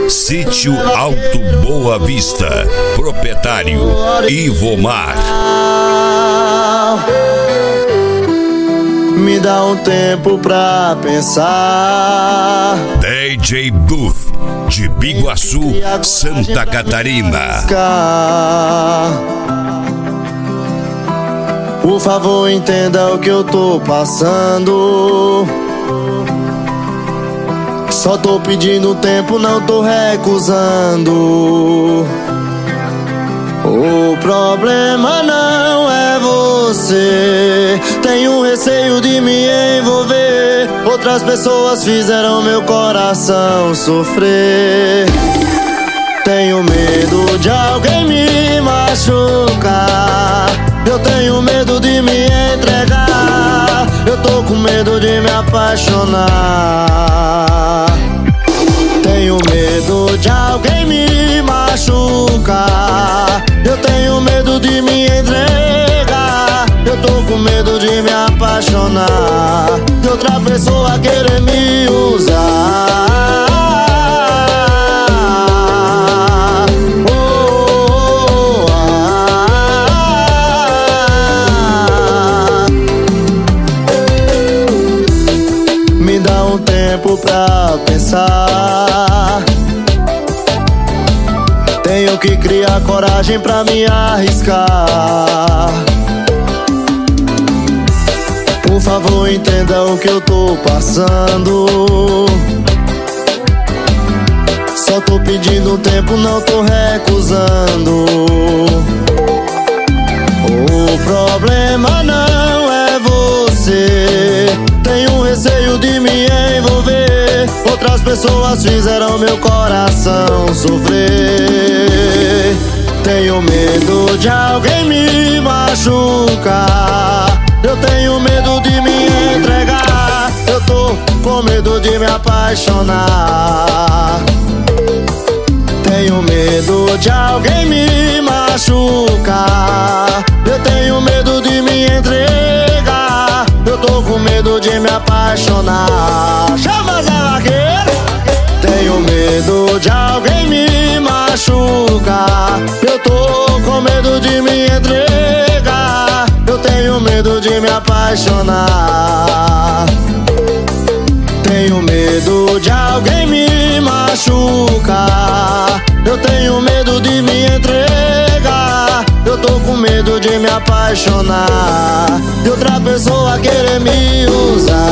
Sítio Alto Boa Vista. Proprietário Ivomar. Me dá um tempo pra pensar. DJ Buff, de Biguaçu, Santa Catarina. Por favor, entenda o que eu tô passando. Só tô pedindo tempo, não tô recusando. O problema não é você. Tenho receio de me envolver. Outras pessoas fizeram meu coração sofrer. Tenho medo de alguém me machucar. Eu tenho medo de me entregar. Eu tô com medo de me apaixonar. Tenho medo de alguém me machucar. Eu tenho medo de me entregar. Eu tô com medo de me apaixonar. De outra pessoa querer me usar. Me dá um tempo pra pensar. Tenho que criar coragem pra me arriscar. Por favor, entenda o que eu tô passando. Só tô pedindo tempo, não tô recusando. O problema não é você. Tenho receio de me envolver. Outras pessoas fizeram meu coração sofrer. Tenho medo de alguém me machucar. Eu tenho medo de me entregar. Eu tô com medo de me apaixonar. Tenho medo de alguém me machucar. Eu tenho medo de me entregar. Eu tô com medo de me apaixonar. Chama Zé Vaqueiro! Tenho medo de alguém me machucar. Eu tô com medo de me entregar. Eu tenho medo de me apaixonar. Tenho medo de alguém me machucar. Eu tenho medo de me entregar. Eu tô com medo de me apaixonar. De outra pessoa querer me usar.